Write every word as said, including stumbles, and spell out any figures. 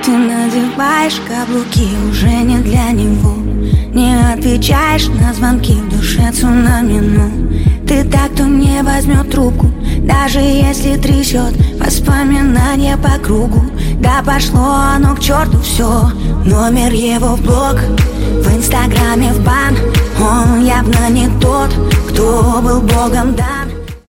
Ты надеваешь каблуки уже не для него, не отвечаешь на звонки, в душе цунами, ну ты так, кто не возьмет трубку, даже если трясет воспоминания по кругу. Да пошло оно к черту все, номер его в блог, в инстаграме в бан. Он явно не тот, кто был богом дан.